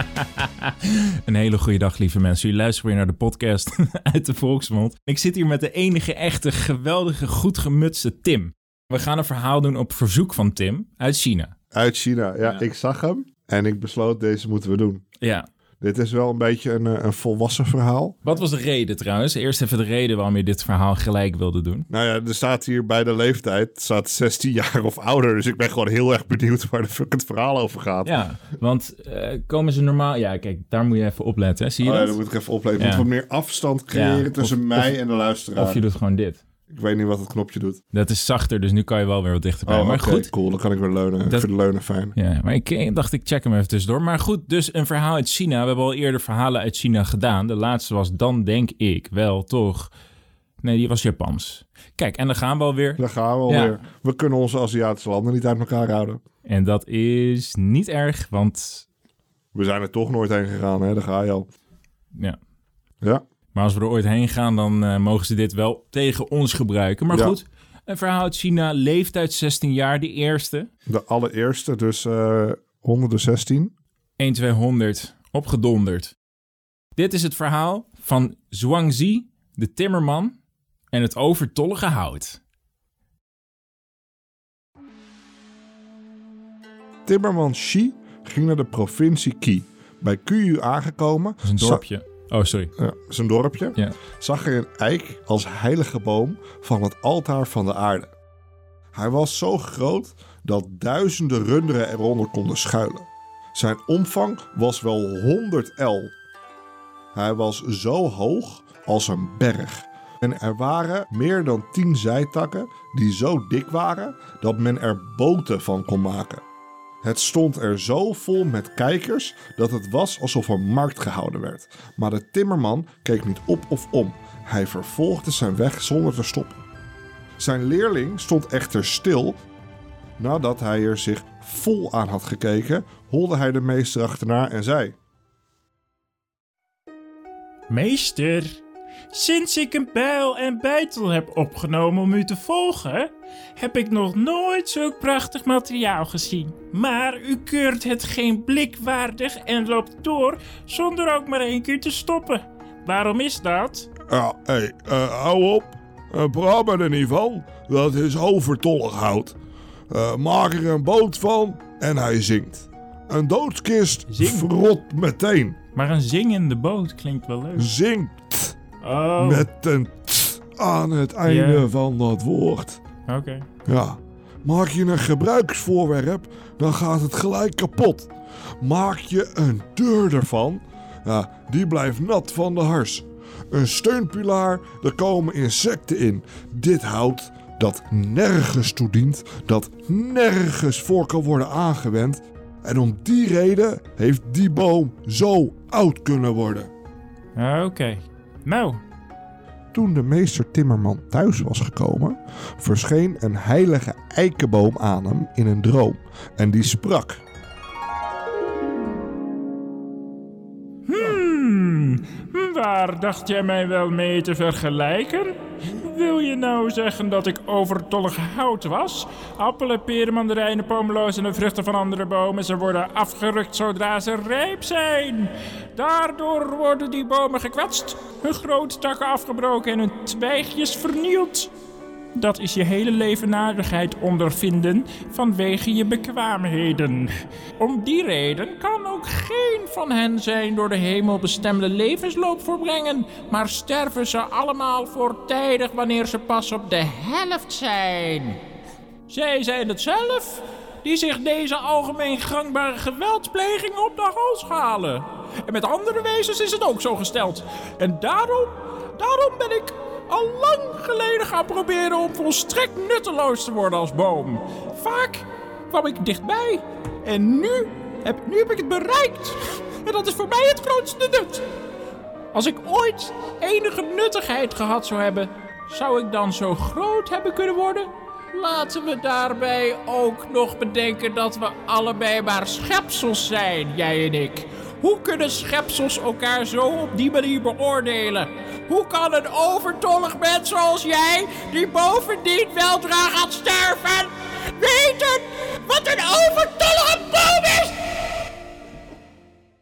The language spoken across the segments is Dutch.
Een hele goede dag, lieve mensen. Jullie luisteren weer naar de podcast uit de volksmond. Ik zit hier met de enige echte, geweldige, goed gemutste Tim. We gaan een verhaal doen op verzoek van Tim uit China. Uit China, ja. Ik zag hem en ik besloot, deze moeten we doen. Ja. Dit is wel een beetje een volwassen verhaal. Wat was de reden trouwens? Eerst even de reden waarom je dit verhaal gelijk wilde doen. Nou ja, er staat hier bij de leeftijd, staat 16 jaar of ouder. Dus ik ben gewoon heel erg benieuwd waar de fuck het verhaal over gaat. Ja, want komen ze normaal... Ja, kijk, daar moet je even opletten. Hè? Zie je dat? Ja, dan moet ik even opletten. Ik moet wat meer afstand creëren tussen mij en de luisteraar. Of je doet gewoon dit. Ik weet niet wat het knopje doet. Dat is zachter, dus nu kan je wel weer wat dichterbij. Oh, maar goed. Cool, dan kan ik weer leunen. Ik vind leunen fijn. Ja, maar ik dacht, ik check hem even tussendoor. Maar goed, dus een verhaal uit China. We hebben al eerder verhalen uit China gedaan. De laatste was dan, denk ik, wel toch... Nee, die was Japans. Kijk, en dan gaan we alweer. Daar gaan we alweer. We kunnen onze Aziatische landen niet uit elkaar houden. En dat is niet erg, want... We zijn er toch nooit heen gegaan, hè? Daar ga je al. Ja. Ja. Maar als we er ooit heen gaan, dan mogen ze dit wel tegen ons gebruiken. Maar goed, een verhaal uit China, leeftijd 16 jaar, de eerste. De allereerste, dus onder de 16. 1200, opgedonderd. Dit is het verhaal van Zhuangzi, de timmerman en het overtollige hout. Timmerman Xi ging naar de provincie Qi. Bij Qiyu aangekomen... Dat is een dorpje. Oh, sorry. Ja, zijn dorpje. Ja. Zag hij een eik als heilige boom van het altaar van de aarde. Hij was zo groot dat duizenden runderen eronder konden schuilen. Zijn omvang was wel 100 el. Hij was zo hoog als een berg. En er waren meer dan 10 zijtakken die zo dik waren dat men er boten van kon maken. Het stond er zo vol met kijkers dat het was alsof er markt gehouden werd. Maar de timmerman keek niet op of om. Hij vervolgde zijn weg zonder te stoppen. Zijn leerling stond echter stil. Nadat hij er zich vol aan had gekeken, holde hij de meester achterna en zei: Meester, sinds ik een bijl en beitel heb opgenomen om u te volgen, heb ik nog nooit zulk prachtig materiaal gezien. Maar u keurt het geen blik waardig en loopt door zonder ook maar 1 keer te stoppen. Waarom is dat? Ja, hou op. Praat me er niet van. Dat is overtollig hout. Maak er een boot van en hij zinkt. Een doodskist verrot meteen. Maar een zingende boot klinkt wel leuk. Zinkt. Oh. Met een t aan het einde van dat woord. Oké. Ja. Maak je een gebruiksvoorwerp, dan gaat het gelijk kapot. Maak je een deur ervan, ja, die blijft nat van de hars. Een steunpilaar, daar komen insecten in. Dit hout dat nergens toe dient, dat nergens voor kan worden aangewend. En om die reden heeft die boom zo oud kunnen worden. Oké. Nou. Toen de meester Timmerman thuis was gekomen, verscheen een heilige eikenboom aan hem in een droom. En die sprak: Waar dacht jij mij wel mee te vergelijken? Wil je nou zeggen dat ik overtollig hout was? Appelen, peren, mandarijnen, pomeloos en de vruchten van andere bomen. Ze worden afgerukt zodra ze rijp zijn. Daardoor worden die bomen gekwetst, hun grote takken afgebroken en hun twijgjes vernield. Dat is je hele levenarigheid ondervinden vanwege je bekwaamheden. Om die reden kan ook geen van hen zijn door de hemel bestemde levensloop voorbrengen, maar sterven ze allemaal voortijdig wanneer ze pas op de helft zijn. Zij zijn het zelf die zich deze algemeen gangbare geweldpleging op de hals halen. En met andere wezens is het ook zo gesteld. En daarom ben ik al lang geleden gaan proberen om volstrekt nutteloos te worden als boom. Vaak kwam ik dichtbij. En nu heb ik het bereikt. En dat is voor mij het grootste nut. Als ik ooit enige nuttigheid gehad zou hebben, zou ik dan zo groot hebben kunnen worden? Laten we daarbij ook nog bedenken dat we allebei maar schepsels zijn, jij en ik. Hoe kunnen schepsels elkaar zo op die manier beoordelen? Hoe kan een overtollig mens zoals jij, die bovendien weldra gaat sterven, weten wat een overtollige boom is?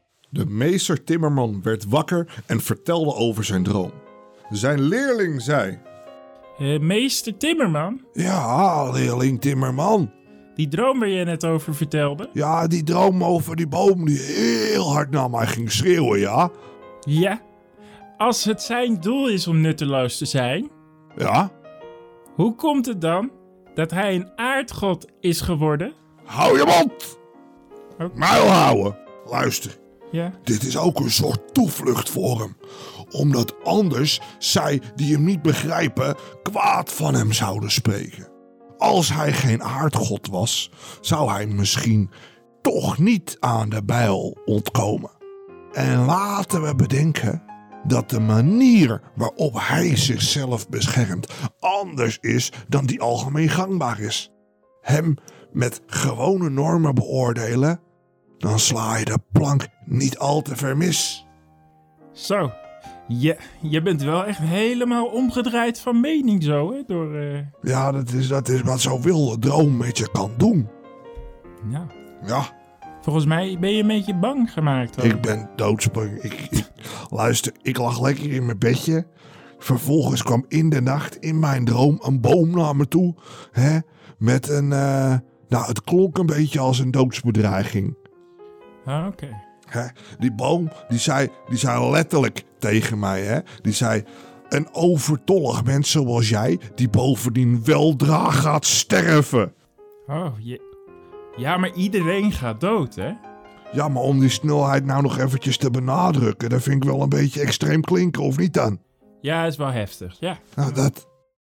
meester Timmerman werd wakker en vertelde over zijn droom. Zijn leerling zei... Meester Timmerman? Ja, leerling Timmerman. Die droom waar je net over vertelde? Ja, die droom over die boom die heel hard naar mij ging schreeuwen, ja? Ja. Als het zijn doel is om nutteloos te zijn... Ja? Hoe komt het dan dat hij een aardgod is geworden? Hou je mond! Muil houden. Luister, Ja. dit is ook een soort toevlucht voor hem. Omdat anders zij die hem niet begrijpen kwaad van hem zouden spreken. Als hij geen aardgod was, zou hij misschien toch niet aan de bijl ontkomen. En laten we bedenken dat de manier waarop hij zichzelf beschermt anders is dan die algemeen gangbaar is. Hem met gewone normen beoordelen, dan sla je de plank niet al te ver mis. Zo. Je bent wel echt helemaal omgedraaid van mening zo, hè? Ja, dat is wat zo'n wilde droom met je kan doen. Ja. Ja, Volgens mij ben je een beetje bang gemaakt. Hoor. ik ben doodsbang. Luister, ik lag lekker in mijn bedje. Vervolgens kwam in de nacht in mijn droom een boom naar me toe. Hè, met een... het klonk een beetje als een doodsbedreiging. Ah, oké. Hè, die boom, die zei letterlijk tegen mij. Hè, die zei... Een overtollig mens zoals jij, die bovendien weldra gaat sterven. Oh, ja, maar iedereen gaat dood, hè? Ja, maar om die snelheid nou nog eventjes te benadrukken, dat vind ik wel een beetje extreem klinken, of niet dan? Ja, is wel heftig, ja. Nou, dat...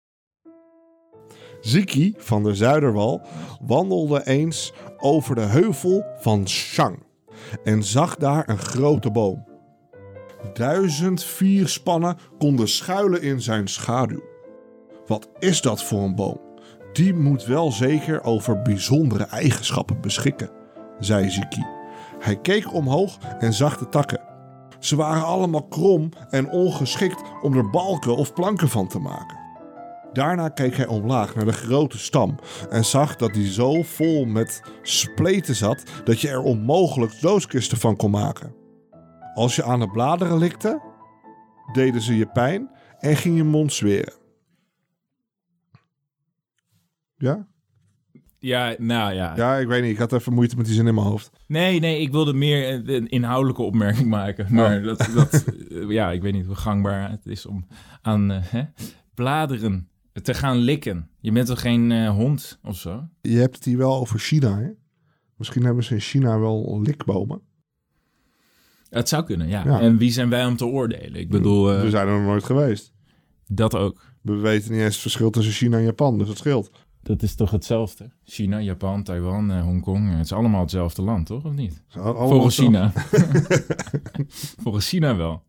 Ziki van de Zuiderwal wandelde eens over de heuvel van Shang en zag daar een grote boom. 1004 spannen konden schuilen in zijn schaduw. Wat is dat voor een boom? Die moet wel zeker over bijzondere eigenschappen beschikken, zei Ziki. Hij keek omhoog en zag de takken. Ze waren allemaal krom en ongeschikt om er balken of planken van te maken. Daarna keek hij omlaag naar de grote stam en zag dat die zo vol met spleten zat dat je er onmogelijk doodskisten van kon maken. Als je aan de bladeren likte, deden ze je pijn en ging je mond zweren. Ja? Ja, nou ja. Ja, ik weet niet. Ik had even moeite met die zin in mijn hoofd. Nee, ik wilde meer een inhoudelijke opmerking maken. Maar ja, ik weet niet hoe gangbaar het is om aan bladeren te gaan likken. Je bent toch geen hond of zo? Je hebt het hier wel over China, hè? Misschien hebben ze in China wel likbomen. Het zou kunnen, ja. Ja. En wie zijn wij om te oordelen? Ik bedoel... We zijn er nog nooit geweest. Dat ook. We weten niet eens het verschil tussen China en Japan, dus het scheelt. Dat is toch hetzelfde? China, Japan, Taiwan, Hongkong. Het is allemaal hetzelfde land, toch? Of niet? Volgens China. Volgens China wel.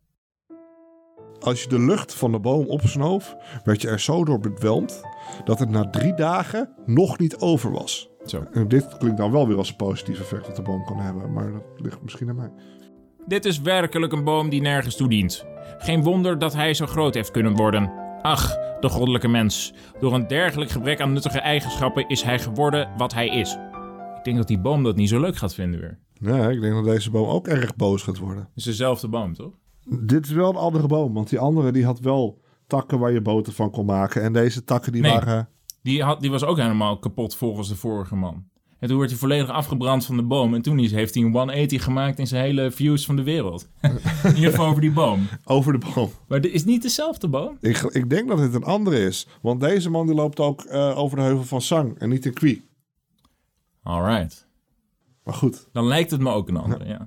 Als je de lucht van de boom opsnoof, werd je er zo door bedwelmd dat het na 3 dagen nog niet over was. Zo. En dit klinkt dan wel weer als een positief effect dat de boom kan hebben, maar dat ligt misschien aan mij. Dit is werkelijk een boom die nergens toe dient. Geen wonder dat hij zo groot heeft kunnen worden. Ach, de goddelijke mens. Door een dergelijk gebrek aan nuttige eigenschappen is hij geworden wat hij is. Ik denk dat die boom dat niet zo leuk gaat vinden weer. Ja, ik denk dat deze boom ook erg boos gaat worden. Het is dezelfde boom, toch? Dit is wel een andere boom, want die andere die had wel takken waar je boter van kon maken. En deze takken die waren... Die was ook helemaal kapot volgens de vorige man. En toen werd hij volledig afgebrand van de boom. En toen heeft hij een 180 gemaakt in zijn hele views van de wereld. In ieder geval over die boom. Over de boom. Maar dit is niet dezelfde boom? Ik denk dat dit een andere is. Want deze man die loopt ook over de heuvel van Sang en niet in Kwi. Alright. Maar goed. Dan lijkt het me ook een andere, ja.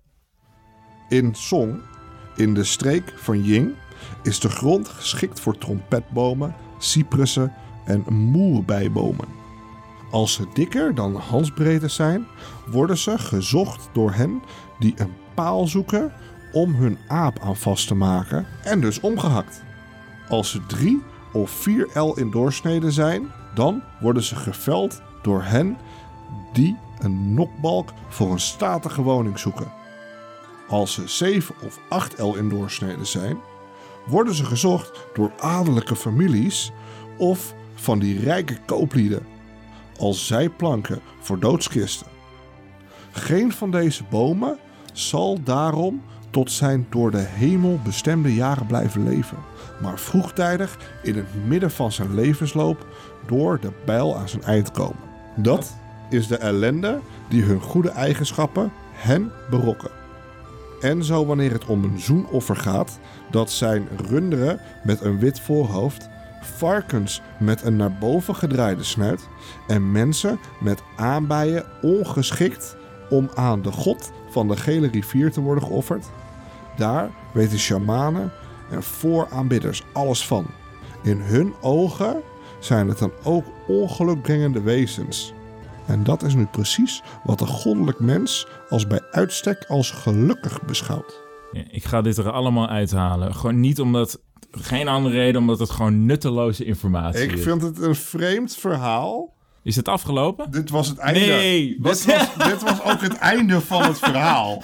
In Song, in de streek van Ying, is de grond geschikt voor trompetbomen, cypressen en moerbeibomen. Als ze dikker dan handsbreedte zijn, worden ze gezocht door hen die een paal zoeken om hun aap aan vast te maken en dus omgehakt. Als ze 3 of 4 el in doorsnede zijn, dan worden ze geveld door hen die een nokbalk voor een statige woning zoeken. Als ze 7 of 8 el in doorsnede zijn, worden ze gezocht door adellijke families of van die rijke kooplieden als zijplanken voor doodskisten. Geen van deze bomen zal daarom tot zijn door de hemel bestemde jaren blijven leven, maar vroegtijdig in het midden van zijn levensloop door de bijl aan zijn eind komen. Dat is de ellende die hun goede eigenschappen hen berokken. En zo wanneer het om een zoenoffer gaat, dat zijn runderen met een wit voorhoofd, varkens met een naar boven gedraaide snuit en mensen met aanbijen ongeschikt om aan de god van de gele rivier te worden geofferd. Daar weten shamanen en vooraanbidders alles van. In hun ogen zijn het dan ook ongelukbrengende wezens. En dat is nu precies wat een goddelijk mens als bij uitstek als gelukkig beschouwt. Ja, ik ga dit er allemaal uithalen. Gewoon niet omdat... Geen andere reden, omdat het gewoon nutteloze informatie is. Ik vind het een vreemd verhaal. Is het afgelopen? Dit was het einde. Nee! Dit was ook het einde van het verhaal.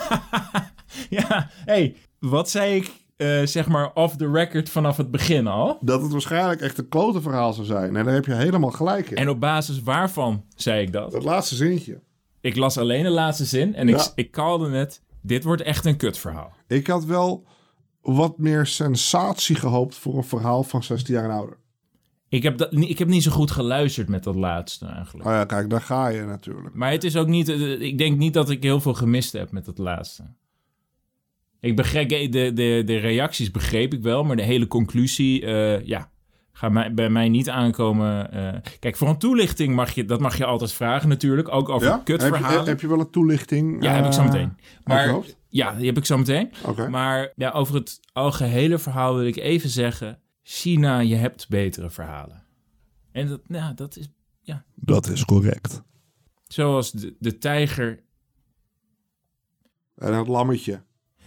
Ja, wat zei ik, zeg maar, off the record vanaf het begin al? Dat het waarschijnlijk echt een klote verhaal zou zijn. En daar heb je helemaal gelijk in. En op basis waarvan zei ik dat? Dat laatste zinnetje. Ik las alleen de laatste zin en ik calde het, dit wordt echt een kutverhaal. Ik had wel wat meer sensatie gehoopt voor een verhaal van 16 jaar en ouder. Ik heb niet zo goed geluisterd met dat laatste eigenlijk. Oh ja, kijk, daar ga je natuurlijk. Maar het is ook niet... Ik denk niet dat ik heel veel gemist heb met dat laatste. Ik begreep, de reacties begreep ik wel, maar de hele conclusie... gaat bij mij niet aankomen. Kijk, voor een toelichting mag je altijd vragen natuurlijk. Ook over kutverhalen. Heb je wel een toelichting? Ja, heb ik zo meteen. Maar, ja, die heb ik zo meteen. Okay. Maar ja, over het algehele verhaal wil ik even zeggen... China, je hebt betere verhalen. En dat is... Ja. Dat is correct. Zoals de tijger... En het lammetje.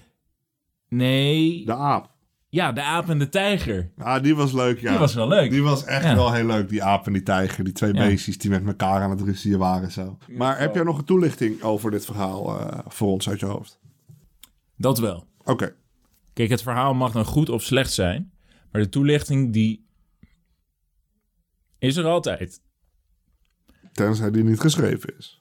Nee. De aap. Ja, de aap en de tijger. Ah, die was leuk, ja. Die was wel leuk. Die was echt wel heel leuk, die aap en die tijger. Die twee beestjes die met elkaar aan het ruziën waren. Zo. Maar heb jij nog een toelichting over dit verhaal voor ons uit je hoofd? Dat wel. Oké. Kijk, het verhaal mag dan goed of slecht zijn. Maar de toelichting, die is er altijd. Tenzij die niet geschreven is.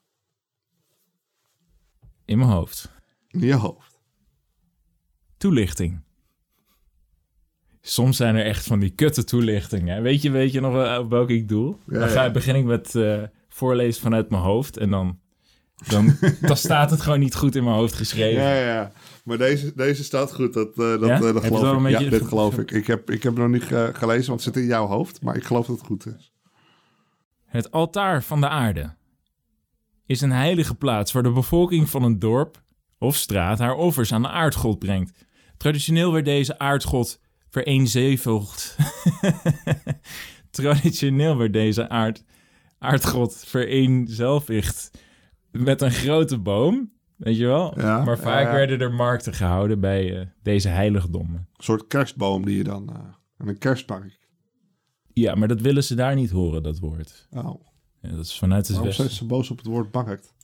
In mijn hoofd. In je hoofd. Toelichting. Soms zijn er echt van die kutte toelichtingen. Weet je nog op welke ik doel? Ja, dan begin ik met voorlezen vanuit mijn hoofd. En dan staat het gewoon niet goed in mijn hoofd geschreven. Ja. Maar deze staat goed. Dat geloof ik. Ja, dit geloof ik. Ik heb het nog niet gelezen, want het zit in jouw hoofd. Maar ik geloof dat het goed is. Het altaar van de aarde is een heilige plaats waar de bevolking van een dorp of straat haar offers aan de aardgod brengt. Traditioneel werd deze aardgod vereenzelvigd. Traditioneel werd deze aardgod vereenzelvigd met een grote boom, weet je wel? Ja, maar vaak werden er markten gehouden bij deze heiligdommen. Een soort kerstboom die je dan in een kerstpark. Ja, maar dat willen ze daar niet horen, dat woord. Oh. Ja, dat is vanuit het Waarom westen. zijn ze boos op het woord markt?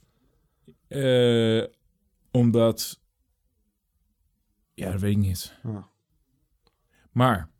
Omdat... Ja, dat weet ik niet. Oh. Maar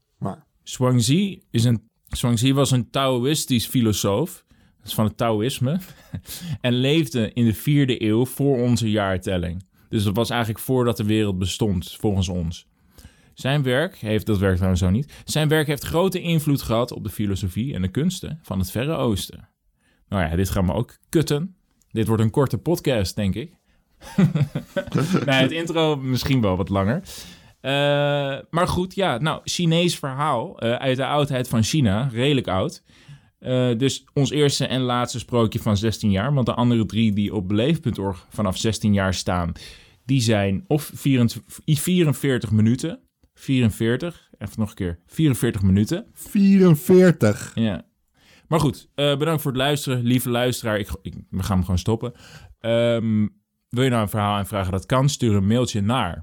Zhuangzi was een Taoïstisch filosoof. Dat is van het Taoïsme. En leefde in de 4e eeuw voor onze jaartelling. Dus dat was eigenlijk voordat de wereld bestond, volgens ons. Zijn werk dat werkt nou zo niet. Zijn werk heeft grote invloed gehad op de filosofie en de kunsten van het Verre Oosten. Nou ja, dit gaan we ook kutten. Dit wordt een korte podcast, denk ik. Nee, het intro misschien wel wat langer. Maar goed, ja, nou, Chinees verhaal uit de oudheid van China, redelijk oud. Dus ons eerste en laatste sprookje van 16 jaar. Want de andere 3 die op beleef.org vanaf 16 jaar staan, die zijn of 44 minuten. 44, even nog een keer, 44 minuten. 44. Ja. Maar goed, bedankt voor het luisteren, lieve luisteraar. We gaan hem gewoon stoppen. Wil je nou een verhaal aanvragen? Dat kan. Stuur een mailtje naar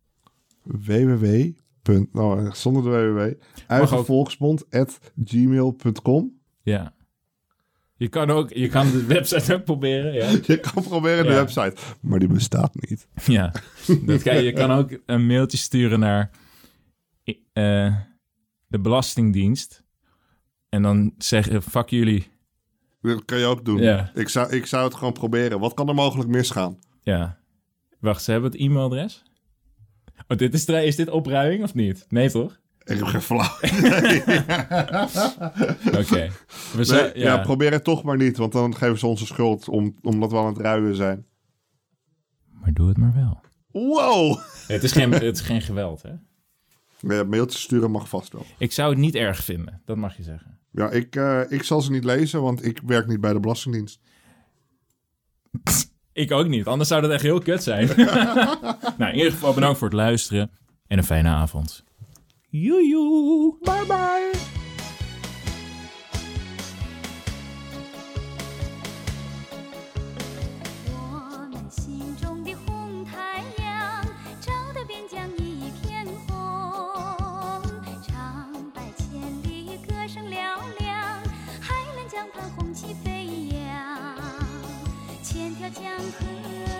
zonder de www. Uitgevolksbond@gmail.com. Ja. Je kan de website ook proberen. Ja. Je kan proberen de website, maar die bestaat niet. Ja. Je kan ook een mailtje sturen naar de Belastingdienst. En dan zeggen, fuck jullie. Dat kan je ook doen. Ja. Ik zou het gewoon proberen. Wat kan er mogelijk misgaan? Ja. Wacht, ze hebben het e-mailadres? Oh, is dit opruiming of niet? Nee, toch? Ik heb geen flauw. Oké. Probeer het toch maar niet, want dan geven ze onze schuld omdat we aan het ruien zijn. Maar doe het maar wel. Wow! Het is geen geweld, hè? Ja, mailtjes sturen mag vast wel. Ik zou het niet erg vinden, dat mag je zeggen. Ja, ik zal ze niet lezen, want ik werk niet bij de Belastingdienst. Ik ook niet, anders zou dat echt heel kut zijn. Nou, in ieder geval bedankt voor het luisteren en een fijne avond. Joejoe! Bye bye! 江河。